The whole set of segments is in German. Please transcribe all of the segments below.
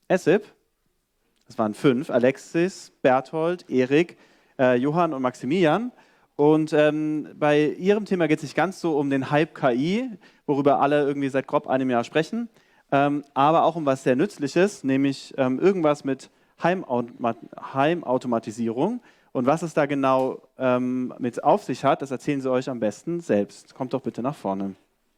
ASIP. Das waren 5, Alexis, Berthold, Erik, Johann und Maximilian. Und bei ihrem Thema geht es nicht ganz so um den Hype KI, worüber alle irgendwie seit grob einem Jahr sprechen, aber auch um was sehr Nützliches, nämlich irgendwas mit Heimautomatisierung. Und was es da genau mit auf sich hat, das erzählen sie euch am besten selbst. Kommt doch bitte nach vorne.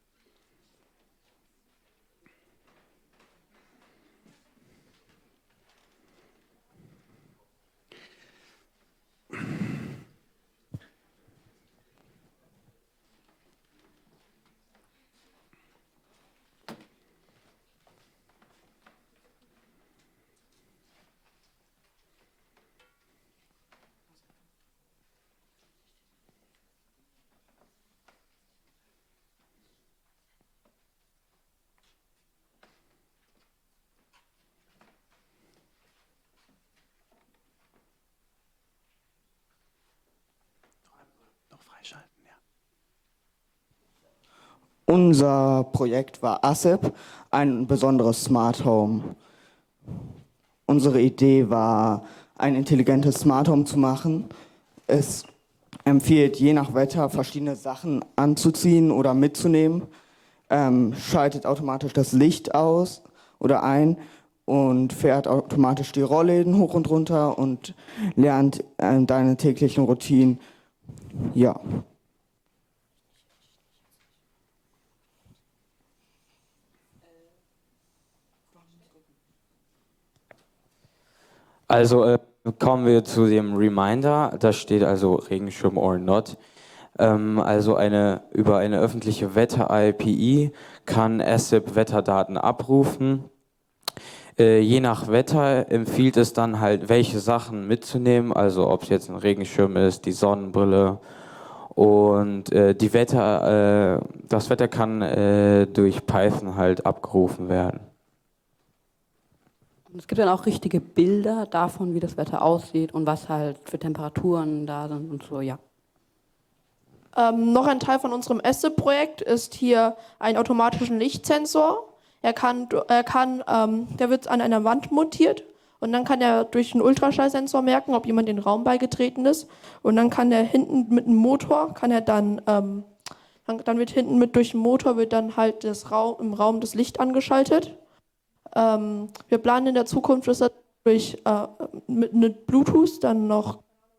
Unser Projekt war ASIP, ein besonderes Smart Home. Unsere Idee war, ein intelligentes Smart Home zu machen. Es empfiehlt je nach Wetter verschiedene Sachen anzuziehen oder mitzunehmen, schaltet automatisch das Licht aus oder ein und fährt automatisch die Rollläden hoch und runter und lernt deine täglichen Routinen. Ja. Also kommen wir zu dem Reminder, da steht also Regenschirm or not. Also über eine öffentliche Wetter-API kann ASIP Wetterdaten abrufen. Je nach Wetter empfiehlt es dann halt, welche Sachen mitzunehmen, also ob es jetzt ein Regenschirm ist, die Sonnenbrille und das Wetter kann durch Python halt abgerufen werden. Und es gibt dann auch richtige Bilder davon, wie das Wetter aussieht und was halt für Temperaturen da sind und so, ja. Noch ein Teil von unserem ASIP-Projekt ist hier ein automatischen Lichtsensor. Der wird an einer Wand montiert und dann kann er durch einen Ultraschallsensor merken, ob jemand den Raum beigetreten ist. Und dann kann er hinten mit einem Motor, dann wird hinten durch den Motor wird dann halt im Raum das Licht angeschaltet. Wir planen in der Zukunft, dass er mit Bluetooth dann noch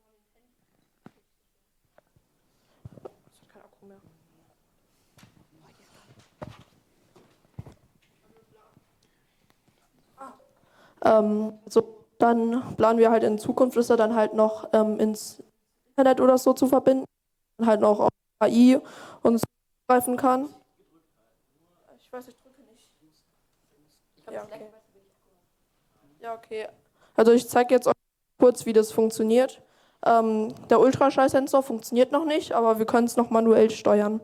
dann planen wir halt in Zukunft, dass er dann halt noch ins Internet oder so zu verbinden und halt noch auf KI und so greifen kann. Ich weiß, ich drücke nicht. Ja, okay. Ja, okay. Also ich zeige jetzt euch kurz, wie das funktioniert. Der Ultraschallsensor funktioniert noch nicht, aber wir können es noch manuell steuern.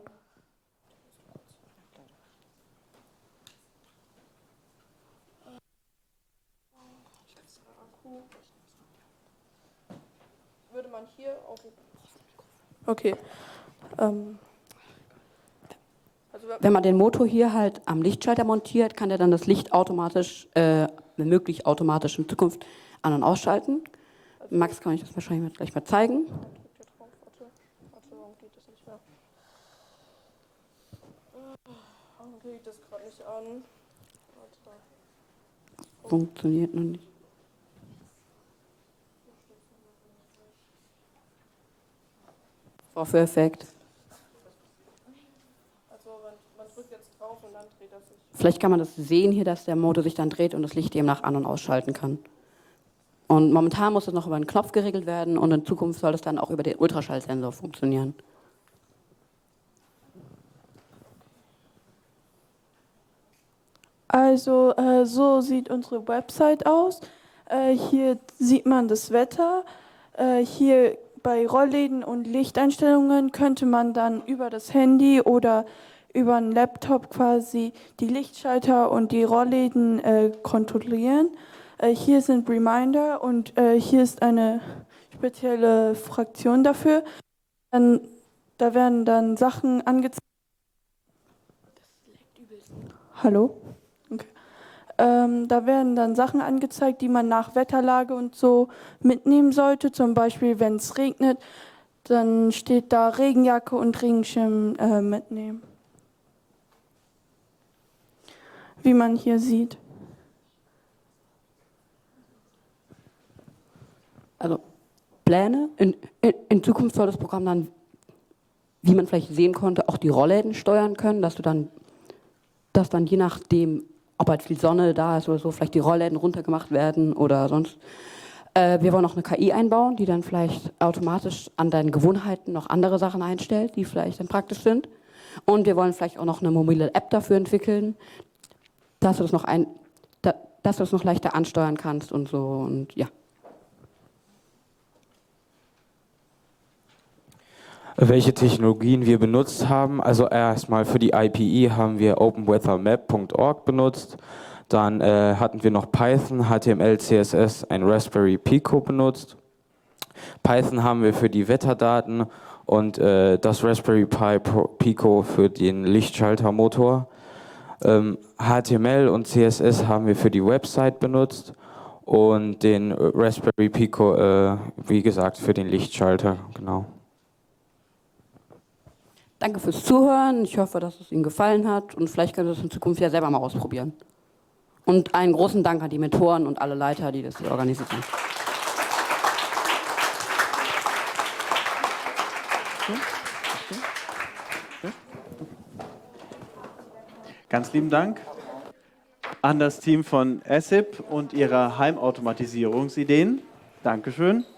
Würde man hier auf... Okay. Wenn man den Motor hier halt am Lichtschalter montiert, kann er dann das Licht automatisch, wenn möglich automatisch in Zukunft an- und ausschalten. Max kann ich das wahrscheinlich gleich mal zeigen. Warum geht das nicht mehr? Warum kriege ich das gerade nicht an? Funktioniert noch nicht. Vorführeffekt. Also man drückt jetzt drauf und dann dreht er sich. Vielleicht kann man das sehen hier, dass der Motor sich dann dreht und das Licht demnach an- und ausschalten kann. Und momentan muss es noch über einen Knopf geregelt werden und in Zukunft soll es dann auch über den Ultraschallsensor funktionieren. Also so sieht unsere Website aus. Hier sieht man das Wetter. Hier bei Rollläden und Lichteinstellungen könnte man dann über das Handy oder über einen Laptop quasi die Lichtschalter und die Rollläden kontrollieren. Hier sind Reminder und hier ist eine spezielle Fraktion dafür. Da werden dann Sachen angezeigt. Hallo? Okay. Da werden dann Sachen angezeigt, die man nach Wetterlage und so mitnehmen sollte. Zum Beispiel, wenn es regnet, dann steht da Regenjacke und Regenschirm mitnehmen. Wie man hier sieht. Also Pläne. In Zukunft soll das Programm dann, wie man vielleicht sehen konnte, auch die Rollläden steuern können, dass dann je nachdem, ob halt viel Sonne da ist oder so, vielleicht die Rollläden runtergemacht werden oder sonst. Wir wollen auch eine KI einbauen, die dann vielleicht automatisch an deinen Gewohnheiten noch andere Sachen einstellt, die vielleicht dann praktisch sind. Und wir wollen vielleicht auch noch eine mobile App dafür entwickeln, dass du das noch leichter ansteuern kannst und so und ja. Welche Technologien wir benutzt haben. Also erstmal für die IPE haben wir openweathermap.org benutzt. Dann hatten wir noch Python, HTML, CSS, ein Raspberry Pico benutzt. Python haben wir für die Wetterdaten und das Raspberry Pi Pico für den Lichtschaltermotor. HTML und CSS haben wir für die Website benutzt und den Raspberry Pico, wie gesagt, für den Lichtschalter, genau. Danke fürs Zuhören. Ich hoffe, dass es Ihnen gefallen hat und vielleicht können Sie es in Zukunft ja selber mal ausprobieren. Und einen großen Dank an die Mentoren und alle Leiter, die das hier organisiert haben. Ganz lieben Dank an das Team von ASIP und ihrer Heimautomatisierungsideen. Dankeschön.